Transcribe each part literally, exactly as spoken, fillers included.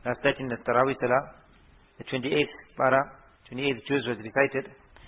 Last night in the Tarawih Salah, the twenty-eighth para, twenty-eighth juz was recited.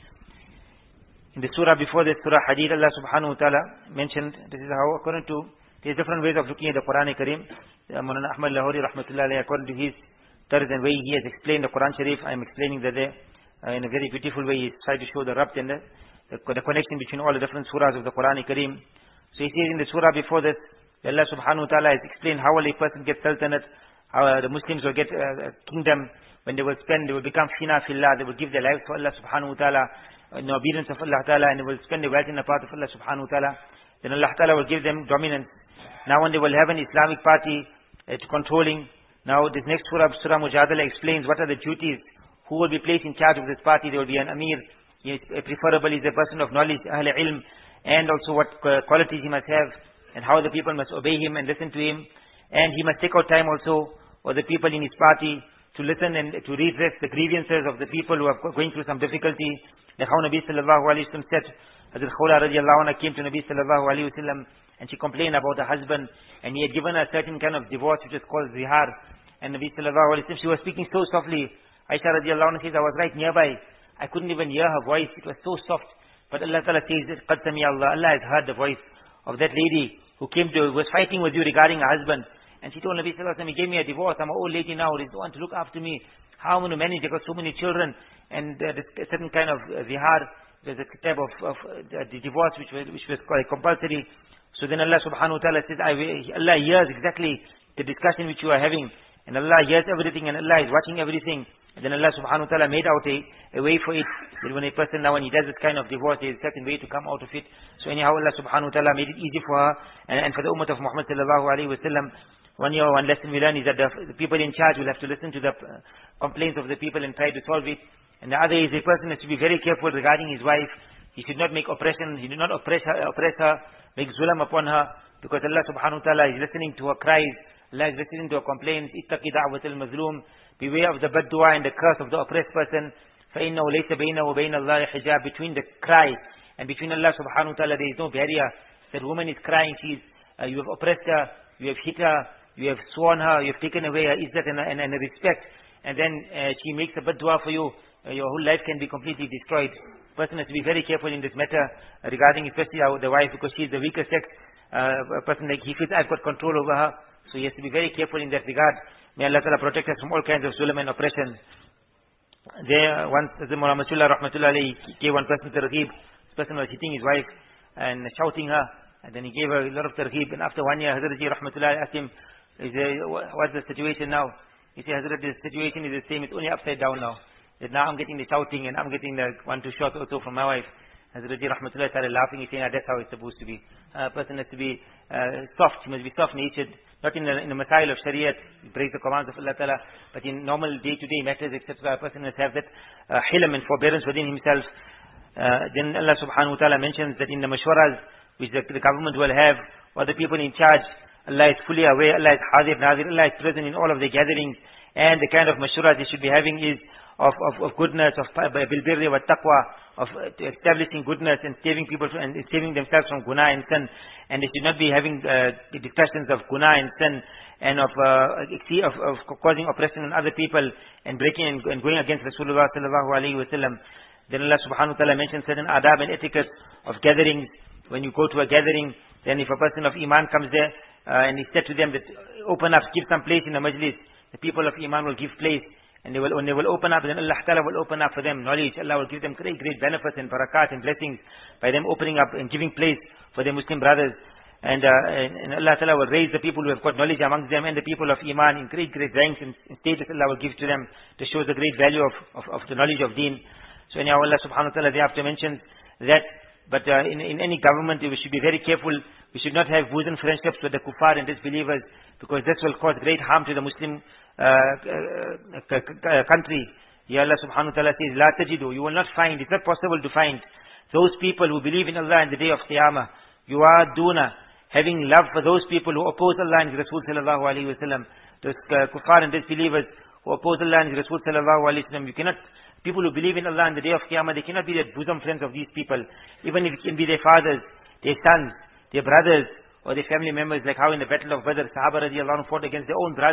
In the surah before this, Surah Hadid, Allah subhanahu wa ta'ala mentioned, this is how, according to, there's different ways of looking at the Quran Kareem. Maulana Ahmad Lahori, rahmatullah alayhi, according to his tarz and way he has explained the Quran Sharif, I am explaining that there, uh, in a very beautiful way, he's tried to show the rabt and the, the, the connection between all the different surahs of the Quran Kareem. So he says in the surah before this, Allah subhanahu wa ta'ala has explained how will a person get sultanate, how uh, the Muslims will get uh, a kingdom, when they will spend, they will become fina fillah, they will give their lives for Allah subhanahu wa ta'ala, in obedience of Allah ta'ala, and they will spend their wealth in the path of Allah subhanahu wa ta'ala. Then Allah ta'ala will give them dominance. Now when they will have an Islamic party, it's controlling. Now this next surah, Surah Mujadala, explains what are the duties, who will be placed in charge of this party. There will be an Amir, he is, uh, preferable is a person of knowledge, Ahl Ilm, and also what uh, qualities he must have, and how the people must obey him and listen to him. And he must take out time also for the people in his party to listen and to redress the grievances of the people who are going through some difficulty. Like how Nabi sallallahu alayhi wa sallam said, Hazrat Khawla radiallahu anha came to Nabi sallallahu alayhi wa sallam and she complained about her husband, and he had given her a certain kind of divorce which is called zihar. And Nabi sallallahu alayhi wa sallam, she was speaking so softly. Aisha radiallahu anha says, I was right nearby. I couldn't even hear her voice. It was so soft. But Allah ta'ala says, Qad sami'a Allah, Allah has heard the voice of that lady who came to, who was fighting with you regarding her husband. And she told Nabi sallallahu alayhi wa sallam, he gave me a divorce. I'm an old lady now. There's no one to look after me. How am I going to manage? I got so many children. And uh, this certain kind of uh, zihar, there's a type of, of uh, the divorce which was, which was quite compulsory. So then Allah subhanahu wa ta'ala says, I, Allah hears exactly the discussion which you are having. And Allah hears everything, and Allah is watching everything. And then Allah subhanahu wa ta'ala made out a, a way for it. That when a person now, when he does this kind of divorce, there is a certain way to come out of it. So anyhow, Allah subhanahu wa ta'ala made it easy for her. And, and for the ummah of Muhammad sallallahu alayhi wa sallam, one year, one lesson we learn is that the, the people in charge will have to listen to the uh, complaints of the people and try to solve it. And the other is a person has to be very careful regarding his wife. He should not make oppression, he should not oppress her, oppress her, make zulam upon her, because Allah subhanahu wa ta'ala is listening to her cries, Allah is listening to her complaints. Ittaqi da'watal mazloom, beware of the bad dua and the curse of the oppressed person. فَإِنَّهُ لَيْسَ بَيْنَهُ وَبَيْنَ اللَّهِ حِجَابٌ, between the cry and between Allah subhanahu wa ta'ala there is no barrier. That woman is crying, she is, uh, you have oppressed her, you have hit her, you have sworn her, you have taken away her izzat and, and, and respect, and then uh, she makes a bad dua for you, uh, your whole life can be completely destroyed. Person has to be very careful in this matter uh, regarding especially uh, the wife, because she is the weaker sex. Uh, a person like he feels I've got control over her, so he has to be very careful in that regard. May Allah Ta'ala protect us from all kinds of zulm and oppression. There once the Muhammad rahmatullah alayhi gave one person targhib. This person was hitting his wife and shouting her, and then he gave her a lot of targhib. And after one year, Hazrat Ji rahmatullah asked him, Is there, what's the situation now? He said, Hazrat, the situation is the same, it's only upside down now. That now I'm getting the shouting and I'm getting the one to shout also from my wife. Hazrat Ji rahmatullah started laughing. He said, ah, that's how it's supposed to be. A person has to be uh, soft, he must be soft-natured, not in the, in the masail of Shariat, break the commands of Allah Ta'ala, but in normal day-to-day matters, et cetera. A person must have that uh, hilm and forbearance within himself. Uh, then Allah subhanahu wa ta'ala mentions that in the mashwaras, which the, the government will have, or the people in charge, Allah is fully aware, Allah is hadir, nadir, Allah is present in all of the gatherings, and the kind of mashura they should be having is of, of, of goodness, of bilbirri wa taqwa, of uh, establishing goodness and saving people from, and saving themselves from guna and sin, and they should not be having uh, the discussions of guna and sin, and of, uh, of, of causing oppression on other people, and breaking and, and going against Rasulullah sallallahu alayhi wa sallam. Then Allah subhanahu wa ta'ala mentions certain adab and etiquette of gatherings. When you go to a gathering, then if a person of iman comes there, Uh, and he said to them that open up, give some place in the majlis. The people of Iman will give place, and they will, when they will open up, then Allah Ta'ala will open up for them knowledge. Allah will give them great, great benefits and barakat and blessings by them opening up and giving place for their Muslim brothers. And, uh, and, and Allah Ta'ala will raise the people who have got knowledge amongst them and the people of Iman in great, great ranks and, and status. Allah will give to them to show the great value of, of, of the knowledge of Deen. So anyhow, Allah Subhanahu Wa Ta'ala thereafter mentions that, but uh, in, in any government we should be very careful. We should not have bosom friendships with the kuffar and disbelievers, because this will cause great harm to the Muslim uh, uh, uh, country. Ya Allah subhanahu wa ta'ala says, La tajidu, you will not find, it's not possible to find those people who believe in Allah in the day of Qiyamah. You are duna, having love for those people who oppose Allah and His Rasul sallallahu alayhi wa sallam. Those uh, kuffar and disbelievers who oppose Allah and His Rasul sallallahu alayhi wa sallam. You cannot, people who believe in Allah in the day of Qiyamah, they cannot be the bosom friends of these people. Even if it can be their fathers, their sons, their brothers, or their family members, like how in the battle of Badr, Sahaba radiallahu anhu fought against their own brothers,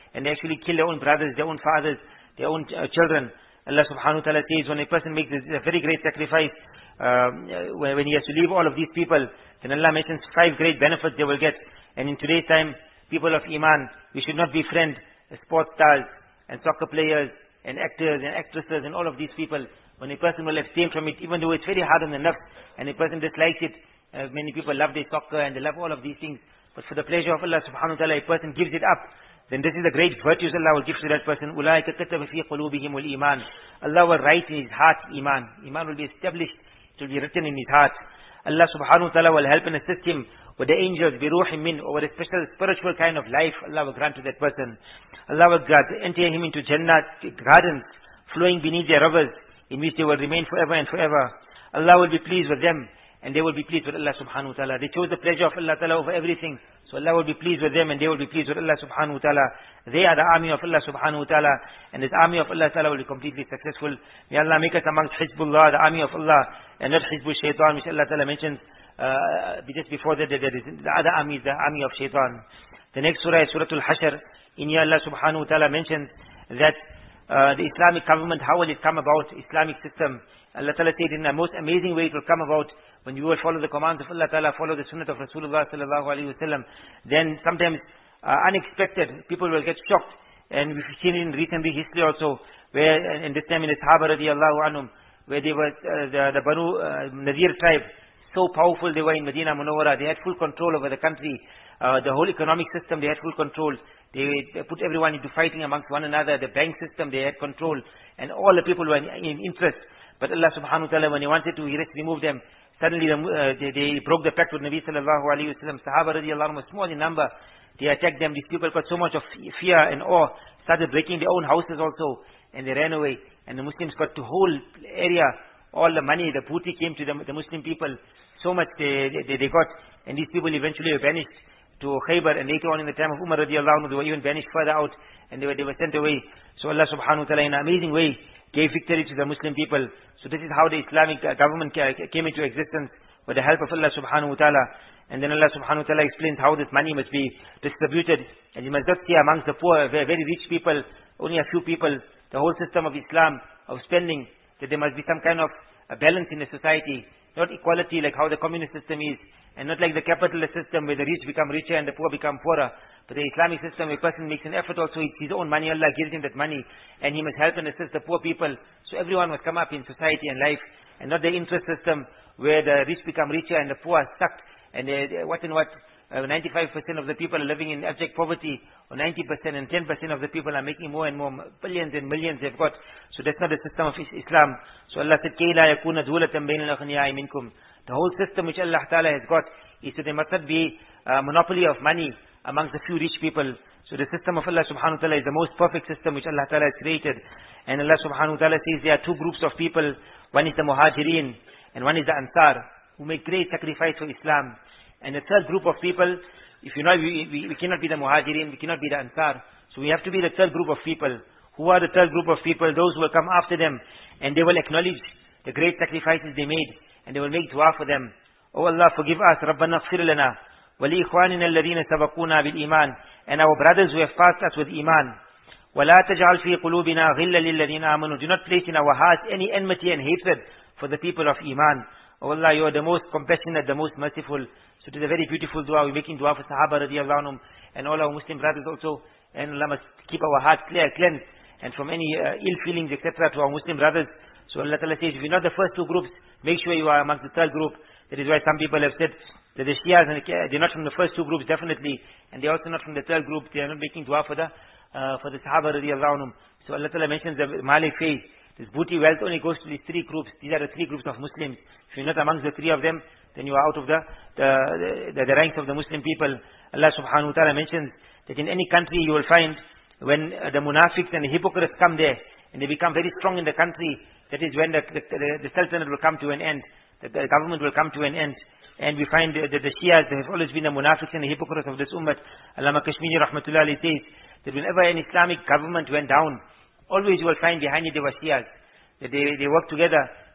and they actually kill their own brothers, their own fathers, their own uh, children. Allah subhanahu wa ta'ala says when a person makes a very great sacrifice, um, when he has to leave all of these people, then Allah mentions five great benefits they will get. And in today's time, people of Iman, we should not befriend sports stars and soccer players and actors and actresses and all of these people. When a person will abstain from it, even though it's very hard on the nafs, and a person dislikes it, uh, many people love their soccer and they love all of these things, but for the pleasure of Allah subhanahu wa ta'ala, a person gives it up, then this is the great virtues Allah will give to that person. أُولَٰئِكَ كَتَبَ فِي قُلُوبِهِمُ الْإِيمَانِ. Allah will write in his heart Iman. Iman will be established, it will be written in his heart. Allah subhanahu wa ta'ala will help and assist him with the angels, بِرُوحٍ مِّنْ, or with a special spiritual kind of life Allah will grant to that person. Allah will enter him into Jannah, gardens flowing beneath their rivers, in which they will remain forever and forever. Allah will be pleased with them, and they will be pleased with Allah subhanahu wa ta'ala. They chose the pleasure of Allah ta'ala over everything, so Allah will be pleased with them, and they will be pleased with Allah subhanahu wa ta'ala. They are the army of Allah subhanahu wa ta'ala, and this army of Allah ta'ala will be completely successful. May Allah make us amongst Hizbullah, the army of Allah, and not Hizbul Shaitan, which Allah ta'ala mentions uh, just before that, there is the other army is the army of Shaitan. The next surah is Surah Al-Hashr. In here Allah subhanahu wa ta'ala mentions that uh, the Islamic government, how will it come about, Islamic system. Allah ta'ala said in the most amazing way it will come about when you will follow the commands of Allah ta'ala, follow the sunnah of Rasulullah sallallahu alayhi wa sallam. Then sometimes uh, unexpected, people will get shocked. And we've seen in recent history also, where in this time in the Sahaba radiallahu anhum, where they were, uh, the, the Banu uh, Nadir tribe, so powerful they were in Medina Munawwara, they had full control over the country, uh, the whole economic system they had full control. They, they put everyone into fighting amongst one another, the bank system they had control, and all the people were in, in interest. But Allah subhanahu wa ta'ala, when He wanted to, He remove them. Suddenly the, uh, they, they broke the pact with Nabi sallallahu alayhi wa sallam. Sahaba radiallahu anhu was small in number. They attacked them. These people got so much of fear and awe, started breaking their own houses also, and they ran away. And the Muslims got the whole area, all the money, the booty came to the, the Muslim people. So much they, they, they got, and these people eventually were banished to Khaybar, and later on in the time of Umar radiallahu anhu, they were even banished further out, and they were, they were sent away. So Allah subhanahu wa ta'ala in an amazing way gave victory to the Muslim people. So this is how the Islamic government came into existence, with the help of Allah subhanahu wa ta'ala. And then Allah subhanahu wa ta'ala explains how this money must be distributed. And you must not see amongst the poor, very, very rich people, only a few people, the whole system of Islam, of spending, that there must be some kind of a balance in the society. Not equality like how the communist system is, and not like the capitalist system where the rich become richer and the poor become poorer. But the Islamic system, a person makes an effort also, it's his own money, Allah gives him that money, and he must help and assist the poor people. So everyone must come up in society and life, and not the interest system where the rich become richer and the poor are stuck, and they, they, what and what, uh, ninety-five percent of the people are living in abject poverty, or ninety percent, and ten percent of the people are making more and more, billions and millions they've got. So that's not the system of Islam. So Allah said, كَيْ لَا يَكُونَ دُولَةً بَيْنَ الْأَغْنِيَاءِ مِنْكُمْ. The whole system which Allah Ta'ala has got is that there must not be a monopoly of money amongst the few rich people. So the system of Allah subhanahu wa ta'ala is the most perfect system which Allah Ta'ala has created. And Allah subhanahu wa ta'ala says there are two groups of people. One is the Muhajirin and one is the Ansar, who make great sacrifice for Islam. And the third group of people, if you know, we, we, we cannot be the Muhajirin, we cannot be the Ansar. So we have to be the third group of people. Who are the third group of people? Those who will come after them, and they will acknowledge the great sacrifices they made, and they will make dua for them. Oh Allah, forgive us, Rabbana ighfir lana, wa li ikhwanina alladhina sabaquna bil iman, and our brothers who have passed us with iman. Wa la taj'al fi qulubina ghillan lil ladhina amanu. Do not place in our hearts any enmity and hatred for the people of iman. Oh Allah, you are the most compassionate, the most merciful. So it is a very beautiful dua. We're making dua for Sahaba radiallahu anhum, and all our Muslim brothers also. And Allah must keep our hearts clear, cleansed, and from any uh, ill feelings, et cetera, to our Muslim brothers. So Allah Ta'ala says, if you're not the first two groups, make sure you are amongst the third group. That is why some people have said that the Shias, and they're not from the first two groups, definitely, and they're also not from the third group. They are not making dua for the uh, for the Sahaba radiallahu anhum. So Allah Ta'ala mentions the Malik phase. This booty wealth only goes to these three groups. These are the three groups of Muslims. If you're not amongst the three of them, then you are out of the the, the, the ranks of the Muslim people. Allah subhanahu wa ta'ala mentions that in any country you will find when uh, the munafiqs and the hypocrites come there, and they become very strong in the country, that is when the, the, the, the sultanate will come to an end, the, the government will come to an end. And we find that the, the Shias, they have always been the munafiqs and the hypocrites of this ummah. Allama Kashmiri rahmatullah alayhi says that whenever an Islamic government went down, always you will find behind it there were Shias. That they, they work together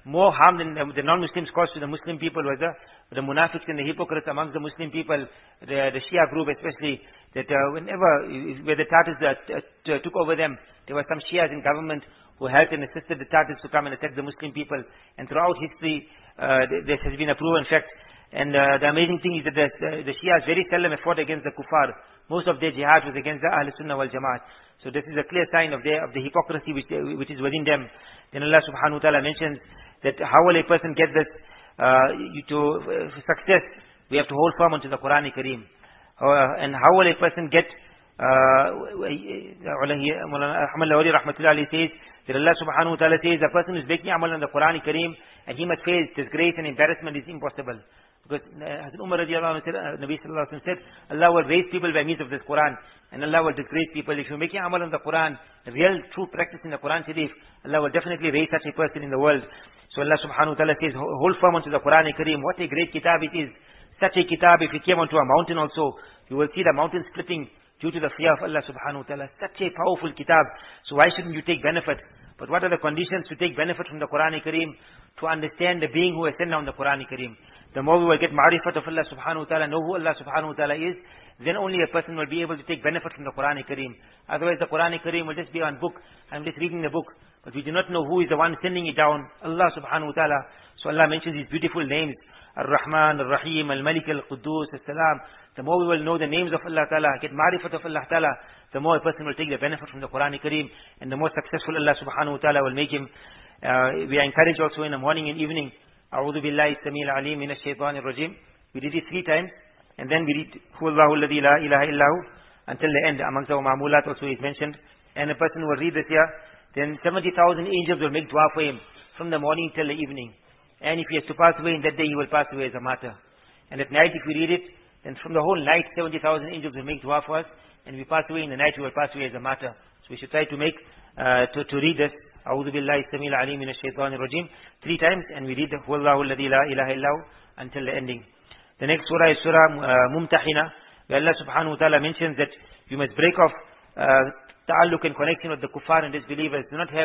more harm than the, the non-Muslims caused to the Muslim people was the, the munafiqs and the hypocrites amongst the Muslim people, the, the Shia group especially, that uh, whenever, where the Tatars uh, t- took over them, there were some Shias in government who helped and assisted the Tatars to come and attack the Muslim people. And throughout history, uh, this has been a proven fact. And uh, the amazing thing is that the, the, the Shias very seldom have fought against the kuffar. Most of their jihad was against the Ahl Sunnah wal Jamaat. So this is a clear sign of their, of the hypocrisy which, they, which is within them. Then Allah subhanahu wa ta'ala mentions that how will a person get this, uh, to uh, success? We have to hold firm onto the Quran Kareem. Uh, and how will a person get, uh, Ahmad Lawali rahmatullah alayhi says, that Allah subhanahu wa ta'ala says, a person who is making amal on the Quran Kareem, and he must face disgrace and embarrassment is impossible. Because uh, Hazrat Umar radiallahu anhu said, uh, Nabi sallallahu alayhi wa sallam said, Allah will raise people by means of this Quran, and Allah will disgrace people. If you're making amal on the Quran, real true practice in the Quran Sharif, Allah will definitely raise such a person in the world. So Allah subhanahu wa ta'ala says, hold firm onto the Quran Kareem. What a great kitab it is. Such a kitab, if you came onto a mountain also, you will see the mountain splitting due to the fear of Allah subhanahu wa ta'ala. Such a powerful kitab. So why shouldn't you take benefit? But what are the conditions to take benefit from the Quran Kareem? To understand the being who has sent down the Quran Kareem. The more we will get ma'rifat of Allah subhanahu wa ta'ala, know who Allah subhanahu wa ta'ala is, then only a person will be able to take benefit from the Quran Kareem. Otherwise the Quran Kareem will just be on book. I'm just reading the book. But we do not know who is the one sending it down. Allah subhanahu wa ta'ala. So Allah mentions these beautiful names. Ar-Rahman, Ar-Rahim, Al-Malik, Al-Quddus, Al-Salam. The more we will know the names of Allah ta'ala, get ma'rifat of Allah ta'ala, the more a person will take the benefit from the Quran Kareem, and the more successful Allah subhanahu wa ta'ala will make him. Uh, we are encouraged also in the morning and evening, A'udhu billahi samil alim minash shaitanir rajim. We did it three times, and then we read Huwallahu alladhi la ilaha illahu until the end. Amongst our ma'mulat also is mentioned. And a person will read this here, then seventy thousand angels will make dua for him from the morning till the evening. And if he has to pass away in that day, he will pass away as a martyr. And at night, if we read it, then from the whole night, seventy thousand angels will make dua for us. And if we pass away in the night, we will pass away as a martyr. So we should try to make, uh, to, to read this. A'udhu billahi samil alim minash shaitanir rajim. Three times, and we read the Huwallahu alladhi la ilaha illahu until the ending. The next surah is Surah uh, Mumtahina, where Allah subhanahu wa ta'ala mentions that you must break off uh, ta'alluq and connection with the kuffar and disbelievers. Do not have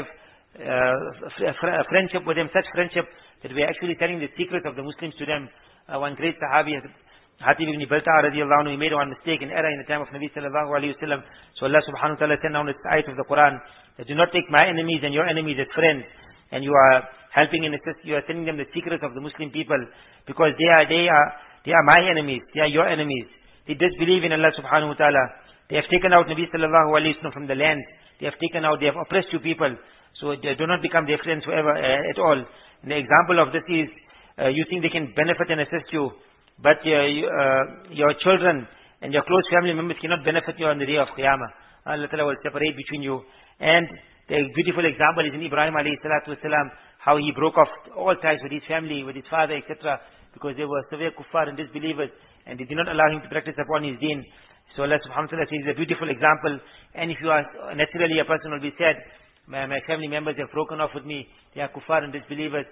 uh, a friendship with them, such friendship that we are actually telling the secrets of the Muslims to them. Uh, one great Sahabi, Hatib ibn Balta'a radiallahu anhu, he made one mistake in error in the time of Nabi sallallahu alayhi wa sallam. So Allah subhanahu wa ta'ala sent down this ayat of the Quran, that do not take my enemies and your enemies as friends, and you are helping and assist, you are telling them the secrets of the Muslim people, because they are, they are, they are my enemies, they are your enemies. They disbelieve in Allah subhanahu wa ta'ala. They have taken out Nabi sallallahu alayhi wa sallam from the land. They have taken out, they have oppressed you people. So do not become their friends forever uh, at all. And the example of this is, uh, you think they can benefit and assist you, but uh, you, uh, your children and your close family members cannot benefit you on the day of Qiyamah. Allah Ta'ala will separate between you. And the beautiful example is in Ibrahim alayhi salatu wasalam, how he broke off all ties with his family, with his father, et cetera, because they were severe kuffar and disbelievers, and they did not allow him to practice upon his deen. So Allah subhanahu wa ta'ala says, it's a beautiful example. And if you are, naturally a person will be sad, my, my family members have broken off with me, they are kuffar and disbelievers,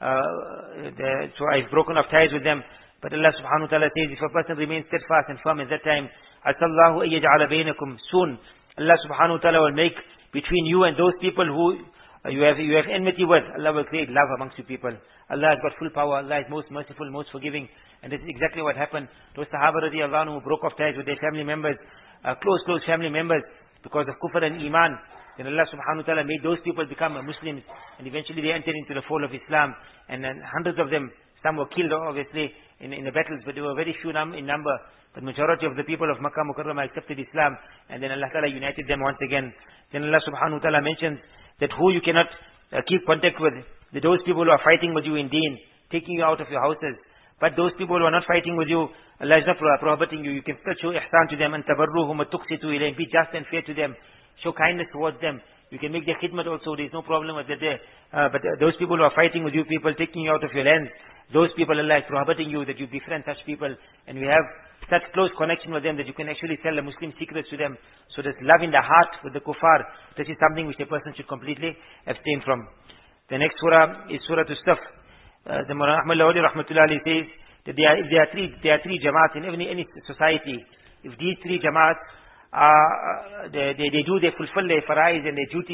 uh, so I've broken off ties with them. But Allah subhanahu wa ta'ala says, if a person remains steadfast and firm at that time, Asallahu ayyaj'ala bainakum, soon Allah subhanahu wa ta'ala will make between you and those people who you have you have enmity with, Allah will create love amongst you people. Allah has got full power, Allah is most merciful, most forgiving. And this is exactly what happened. Those Sahaba radiallahu anhu who broke off ties with their family members, uh, close, close family members, because of kufr and iman, then Allah subhanahu wa ta'ala made those people become Muslims, and eventually they entered into the fold of Islam. And then hundreds of them, some were killed obviously in, in the battles, but they were very few num in number. But majority of the people of Makkah Mukarramah accepted Islam, and then Allah Ta'ala united them once again. Then Allah subhanahu wa ta'ala mentions that who you cannot uh, keep contact with, that those people who are fighting with you in deen, taking you out of your houses. But those people who are not fighting with you, Allah is not prohibiting you. You can still show ihsan to them, and tabarruhum wa tuqsitu ilayhim, be just and fair to them, show kindness towards them. You can make their khidmat also, there is no problem with that there. Uh, but uh, those people who are fighting with you, people taking you out of your lands, those people, Allah is prohibiting you that you befriend such people, and we have such close connection with them that you can actually tell the Muslim secrets to them. So this love in the heart with the kuffar, this is something which a person should completely abstain from. The next surah is Surah As-Saff. Uh, the Mawlana Ahmad Lawali rahmatullahi says that there are, if there are three, there are three jamaats in any, any society. If these three jamaats, uh, they, they, they do, they fulfill their farais and their duties,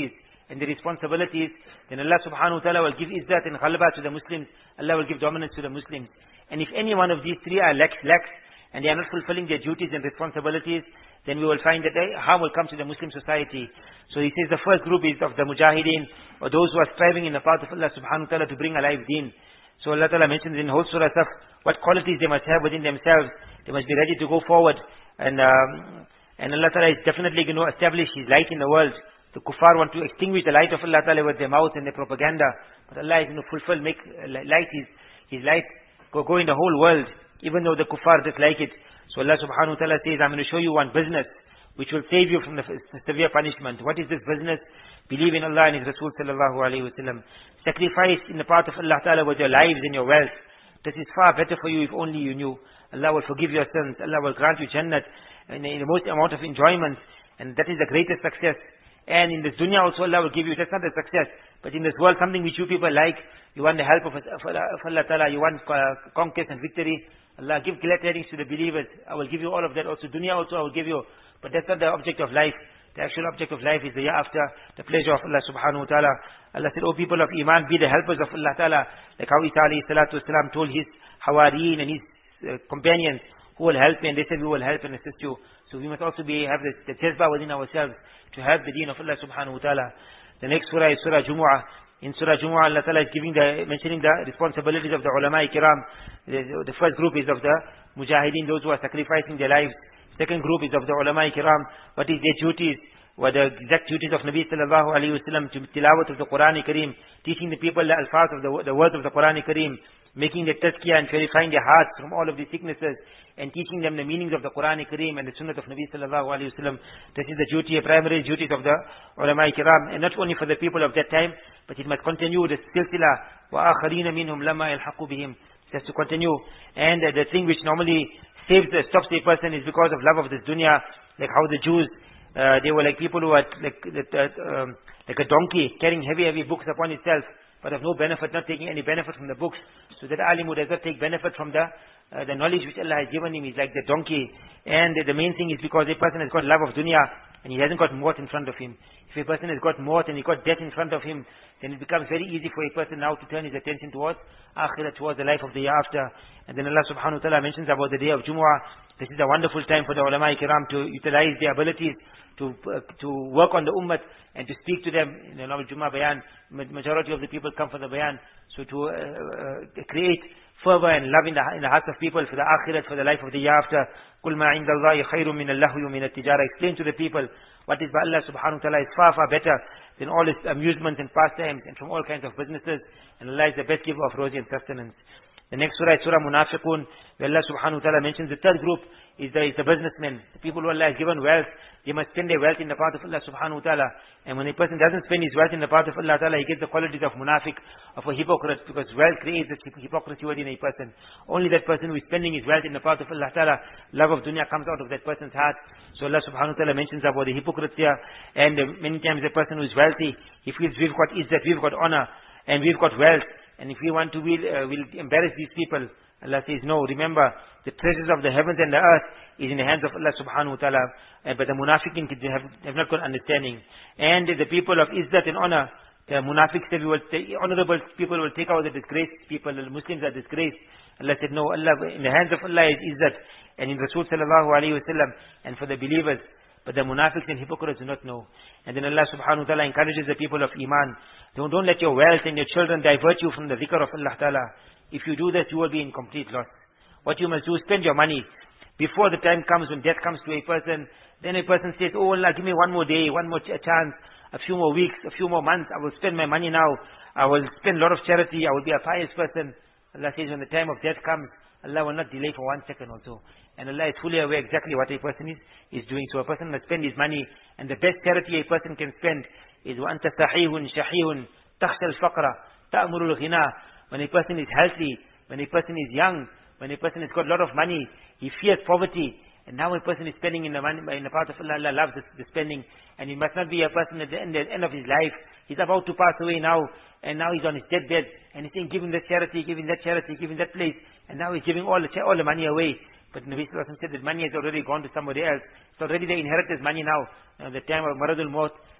and the responsibilities, then Allah subhanahu wa ta'ala will give izzat and ghalaba to the Muslims. Allah will give dominance to the Muslims. And if any one of these three are lax, lax, and they are not fulfilling their duties and responsibilities, then we will find that harm will come to the Muslim society. So he says the first group is of the mujahideen, or those who are striving in the path of Allah subhanahu wa ta'ala to bring alive deen. So Allah ta'ala mentions in whole surah Saf what qualities they must have within themselves. They must be ready to go forward. And um, and Allah ta'ala is definitely going to establish His light in the world. The kuffar want to extinguish the light of Allah ta'ala with their mouth and their propaganda. But Allah is going to fulfill, make light, His, His light go, go in the whole world, even though the kuffar dislike it. So Allah subhanahu wa ta'ala says, I'm going to show you one business which will save you from the severe punishment. What is this business? Believe in Allah and His Rasul sallallahu alayhi wa sallam. Sacrifice in the path of Allah ta'ala with your lives and your wealth. This is far better for you if only you knew. Allah will forgive your sins. Allah will grant you Jannat in the most amount of enjoyment. And that is the greatest success. And in this dunya also Allah will give you, that's not a success. But in this world, something which you people like, you want the help of, of Allah ta'ala, you want uh, conquest and victory. Allah, give glad tidings to the believers. I will give you all of that also. Dunya also I will give you. But that's not the object of life. The actual object of life is the year after, the pleasure of Allah subhanahu wa ta'ala. Allah said, O people of Iman, be the helpers of Allah ta'ala. Like how Isa alayhi salatu wasalam told his Hawariyeen and his uh, companions, who will help me, and they said, we will help and assist you. So we must also be have the, the jazba within ourselves to help the deen of Allah subhanahu wa ta'ala. The next surah is Surah Jumu'ah. In Surah Jumu'ah, Allah ta'ala is giving the, mentioning the responsibilities of the ulama kiram. The, the first group is of the mujahideen, those who are sacrificing their lives. Second group is of the ulama kiram. What is their duties? What the exact duties of Nabi sallallahu alayhi wa sallam to tilawat of the Quran Kareem, teaching the people the alfaz of the, the words of the Quran Kareem, making the tazkiyah and purifying their hearts from all of these sicknesses, and teaching them the meanings of the Quran Kareem and the sunnah of Nabi sallallahu alayhi wa sallam. This is the duty, primary duties of the ulama kiram, and not only for the people of that time, but it must continue the silsila, wa akharina minhum lama yalhaqu bihim. It has to continue. And uh, the thing which normally saves, uh, stops a person is because of love of this dunya, like how the Jews, Uh, they were like people who are like, uh, um, like a donkey carrying heavy, heavy books upon itself, but of no benefit, not taking any benefit from the books. So that alim who does not take benefit from the uh, the knowledge which Allah has given him is like the donkey. And uh, the main thing is because a person has got love of dunya and he hasn't got mort in front of him. If a person has got mort and he got death in front of him, then it becomes very easy for a person now to turn his attention towards akhirah, towards the life of the year after. And then Allah subhanahu wa ta'ala mentions about the day of Jumu'ah. This is a wonderful time for the ulama kiram to utilize their abilities to uh, to work on the ummah and to speak to them. In the normal Jummah bayan, majority of the people come for the bayan. So to uh, uh, create fervor and love in the, in the hearts of people for the akhirat, for the life of the year after. قُلْ مَا عِنْدَ اللَّهِ خَيْرٌ مِنَ اللَّهْوِ وَمِنَ التِّجَارَةِ. Explain to the people what is by Allah subhanahu wa ta'ala is far, far better than all its amusements and pastimes and from all kinds of businesses. And Allah is the best giver of rosy and sustenance. The next surah is Surah Munafiqun, where Allah subhanahu wa ta'ala mentions the third group is the, is the businessmen. The people who Allah has given wealth, they must spend their wealth in the path of Allah subhanahu wa ta'ala. And when a person doesn't spend his wealth in the path of Allah ta'ala, he gets the qualities of munafiq, of a hypocrite, because wealth creates this hypocrisy within a person. Only that person who is spending his wealth in the path of Allah ta'ala, love of dunya comes out of that person's heart. So Allah subhanahu wa ta'ala mentions about the hypocrites here. And uh, many times a person who is wealthy, he feels we've got izzat, we've got honor, and we've got wealth. And if we want to, we'll, uh, we'll embarrass these people. Allah says, no, remember, the treasures of the heavens and the earth is in the hands of Allah subhanahu wa ta'ala. Uh, but the munafiqin have, have not got understanding. And the people of izzat and honor, the munafiq said, we will take, honorable people will take out the disgraced people, the Muslims are disgraced. Allah said, no, Allah, in the hands of Allah is izzat, and in Rasul sallallahu alayhi wa sallam, and for the believers. But the munafiqs and hypocrites do not know. And then Allah subhanahu wa ta'ala encourages the people of Iman. Don't, don't let your wealth and your children divert you from the dhikr of Allah ta'ala. If you do that, you will be in complete loss. What you must do is spend your money. Before the time comes when death comes to a person, then a person says, oh Allah, give me one more day, one more ch- chance, a few more weeks, a few more months. I will spend my money now. I will spend a lot of charity. I will be a pious person. Allah says when the time of death comes, Allah will not delay for one second also. And Allah is fully aware exactly what a person is, is doing. So a person must spend his money. And the best charity a person can spend is وَأَنْتَ صَحِيهٌ شَحِيهٌ تَخْشَى الْفَقْرَ تَأْمُرُ الْغِنَى. When a person is healthy, when a person is young, when a person has got a lot of money, he fears poverty. And now a person is spending in the money, in the path of Allah. Allah loves the, the spending. And he must not be a person at the end, at the end of his life. He's about to pass away now. And now he's on his deathbed. And he's saying, giving that charity, giving that charity, giving that place. And now he's giving all the, all the money away. But Nabi Sallallahu Alaihi Wasallam said that money has already gone to somebody else. It's already the inheritors' money now. At the time of Maradul Maut,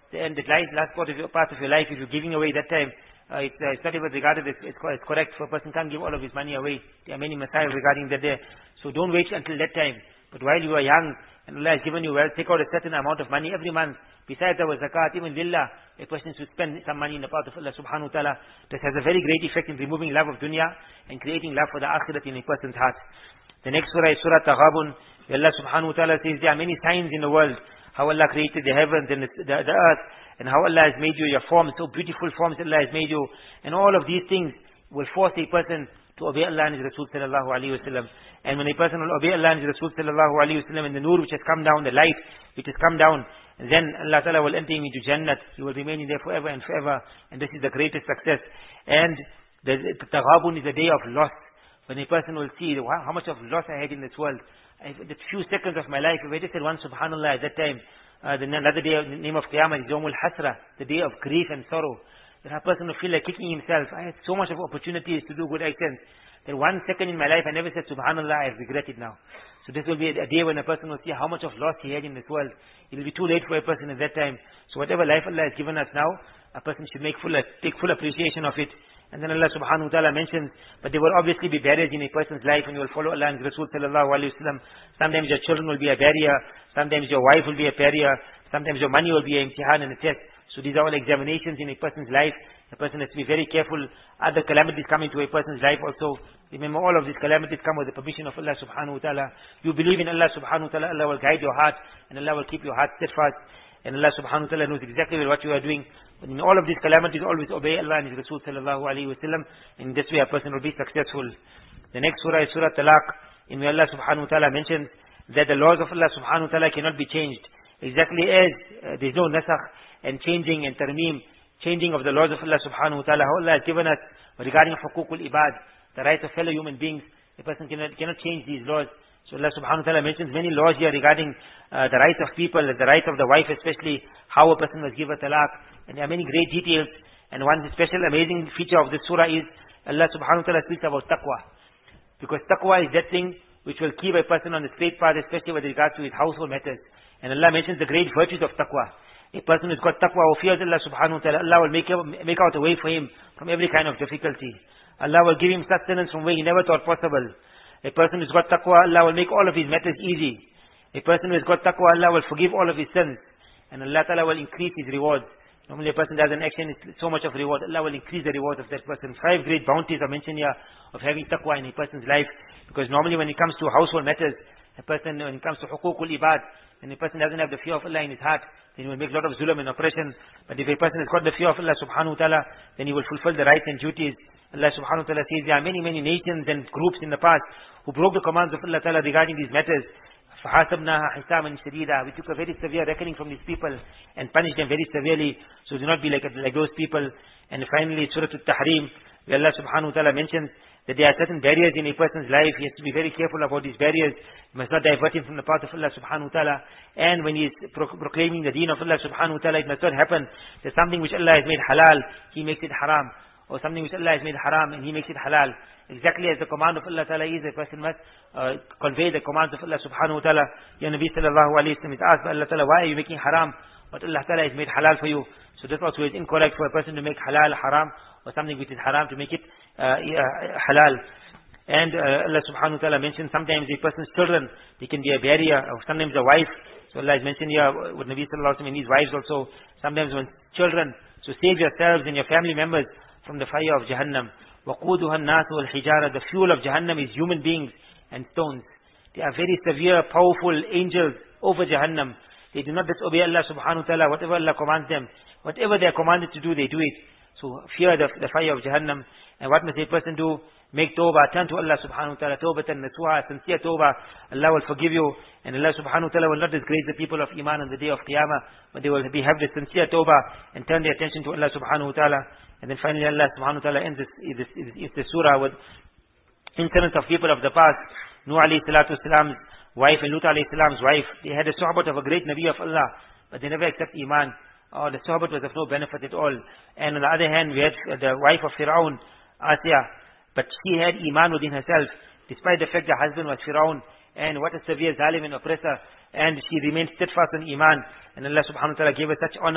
and the last, last part of your, part of your life, if you're giving away that time, uh, it's, uh, it's not even regarded as it's, it's correct for a person can't give all of his money away. There are many messiahs regarding that there. So don't wait until that time. But while you are young and Allah has given you wealth, take out a certain amount of money every month. Besides our zakat, even lillah, a person should spend some money in the path of Allah subhanahu wa ta'ala. This has a very great effect in removing love of dunya and creating love for the akhirat in a person's heart. The next surah is Surah Taghabun. Allah subhanahu wa ta'ala says there are many signs in the world. How Allah created the heavens and the, the, the earth, and how Allah has made you, your forms, so beautiful forms Allah has made you. And all of these things will force a person to obey Allah and His Rasul sallallahu alayhi wa sallam. And when a person will obey Allah and His Rasul sallallahu alayhi wa sallam, and the nur which has come down, the light which has come down, then Allah ta'ala will enter him into Jannat. He will remain in there forever and forever. And this is the greatest success. And the, the Taghabun is a day of loss. When a person will see how much of loss I had in this world. If the few seconds of my life, if I just said one subhanallah at that time, uh, then another day, the name of Qiyamah is Yawmul Hasra, the day of grief and sorrow. That a person will feel like kicking himself. I had so much of opportunities to do good actions. That one second in my life I never said subhanallah, I regret it now. So this will be a day when a person will see how much of loss he had in this world. It will be too late for a person at that time. So whatever life Allah has given us now, a person should make full, take full appreciation of it. And then Allah subhanahu wa ta'ala mentions, but there will obviously be barriers in a person's life when you will follow Allah and Rasul sallallahu alayhi wa sallam. Sometimes your children will be a barrier, sometimes your wife will be a barrier, sometimes your money will be an imtihan and a test. So these are all examinations in a person's life. A person has to be very careful. Other calamities come into a person's life also. Remember, all of these calamities come with the permission of Allah subhanahu wa ta'ala. You believe in Allah subhanahu wa ta'ala, Allah will guide your heart, and Allah will keep your heart steadfast. And Allah subhanahu wa ta'ala knows exactly what you are doing. But in all of these calamities, always obey Allah and His Rasul sallallahu alayhi wa sallam. In this way, a person will be successful. The next surah is Surah Talaq, in where Allah subhanahu wa ta'ala mentions that the laws of Allah subhanahu wa ta'ala cannot be changed. Exactly as uh, there is no nasakh and changing and tarmeem, changing of the laws of Allah subhanahu wa ta'ala. How Allah has given us regarding hukukul ibad, the rights of fellow human beings. A person cannot, cannot change these laws. So Allah subhanahu wa ta'ala mentions many laws here regarding uh, the rights of people, the rights of the wife especially, how a person must give a talaq. And there are many great details. And one special amazing feature of this surah is Allah subhanahu wa ta'ala speaks about taqwa. Because taqwa is that thing which will keep a person on the straight path, especially with regards to his household matters. And Allah mentions the great virtues of taqwa. A person who's got taqwa who fears Allah subhanahu wa ta'ala, Allah will make, make out a way for him from every kind of difficulty. Allah will give him sustenance from where he never thought possible. A person who's got taqwa, Allah will make all of his matters easy. A person who's got taqwa, Allah will forgive all of his sins. And Allah ta'ala will increase his rewards. Normally a person does an action, it's so much of reward. Allah will increase the rewards of that person. Five great bounties are mentioned here of having taqwa in a person's life. Because normally when it comes to household matters, a person, when it comes to hukukul ibad, when a person doesn't have the fear of Allah in his heart, then he will make a lot of zulm and oppression. But if a person has got the fear of Allah subhanahu wa ta'ala, then he will fulfill the rights and duties. Allah subhanahu wa ta'ala says there are many, many nations and groups in the past who broke the commands of Allah ta'ala regarding these matters. فَحَاسَبْنَاهَا حِسَامًا شَدِيدًا. We took a very severe reckoning from these people and punished them very severely. So do not be like, like those people. And finally, Surah Al-Tahrim, where Allah subhanahu wa ta'ala mentions that there are certain barriers in a person's life. He has to be very careful about these barriers. He must not divert him from the path of Allah subhanahu wa ta'ala. And when he is pro proclaiming the deen of Allah subhanahu wa ta'ala, it must not happen that something which Allah has made halal, he makes it haram. Or something which Allah has made haram and he makes it halal. Exactly as the command of Allah ta'ala is, a person must uh, convey the commands of Allah subhanahu wa ta'ala. Ya Nabi sallallahu alayhi wa sallam is asked by Allah ta'ala, why are you making haram what Allah ta'ala has made halal for you? So this also is incorrect for a person to make halal haram, or something which is haram to make it uh, halal. And uh, Allah subhanahu wa ta'ala mentions sometimes a person's children, they can be a barrier, or sometimes a wife. So Allah has mentioned here with Nabi sallallahu alayhi wa sallam and his wives also, sometimes when children, so save yourselves and your family members from the fire of Jahannam. وَقُودُهَا النَّاسُ وَالْحِجَارَةُ. The fuel of Jahannam is human beings and stones. They are very severe, powerful angels over Jahannam. They do not disobey Allah subhanahu wa ta'ala. Whatever Allah commands them, whatever they are commanded to do, they do it. So fear the, the fire of Jahannam. And what must a person do? Make tawbah, turn to Allah subhanahu wa ta'ala, tawbatan nasuha, sincere tawbah. Allah will forgive you, and Allah subhanahu wa ta'ala will not disgrace the people of Iman on the day of Qiyamah, but they will be, have the sincere tawbah and turn their attention to Allah subhanahu wa ta'ala. And then finally Allah subhanahu wa ta'ala ends this, this, this, this surah with incidents of people of the past. Nuh alayhi salatu wasalam's wife and Lut alayhi salam's wife, they had a sohbat of a great Nabi of Allah, but they never accepted Iman. Oh, the sohbat was of no benefit at all. And on the other hand, we had the wife of Fir'aun, Asya, but she had Iman within herself, despite the fact the husband was Fir'aun, and what a severe zalim and oppressor, and she remained steadfast in Iman, and Allah subhanahu wa ta'ala gave her such honor.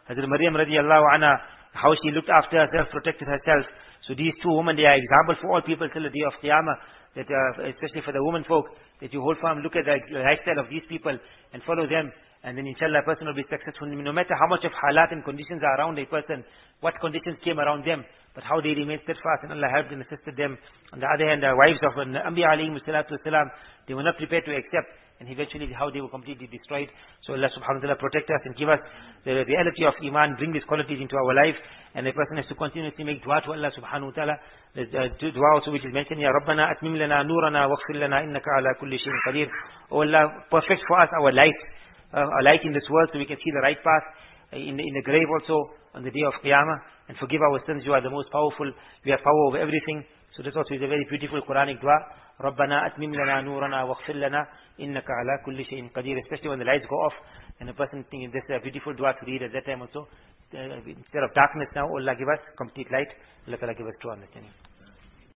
Hazrat Maryam radiallahu anha, how she looked after herself, protected herself. So these two women, they are example for all people till the day of Qiyamah, that uh, especially for the women folk, that you hold firm, look at the lifestyle of these people and follow them. And then inshallah a person will be successful. No matter how much of halat and conditions are around a person, what conditions came around them, but how they remained steadfast and Allah helped and assisted them. On the other hand, the wives of Anbiya alayhi salatu wasalam, they were not prepared to accept, and eventually how they were completely destroyed. So Allah subhanahu wa ta'ala protect us and give us the reality of Iman, bring these qualities into our life, and a person has to continuously make dua to Allah subhanahu wa ta'ala. The uh, dua also which is mentioned here, Rabbana atmim lana nurana waghfir lana innaka ala kulli shay'in qadir. Oh Allah, perfect for us our light, uh, our light in this world so we can see the right path, uh, in, the, in the grave also, on the day of Qiyamah, and forgive our sins. You are the most powerful, you have power over everything. So this also is a very beautiful Quranic dua. رَبَّنَا أَتْمِمْ لَنَا نُورَنَا وَاغْفِرْ لَنَا إِنَّكَ عَلَى كُلِّ شَيْءٍ قَدِيرٌ. Especially when the lights go off, and a person thinking this is a beautiful dua to read at that time also. Uh, instead of darkness now, Allah give us complete light. Allah Ta'ala give us true understanding.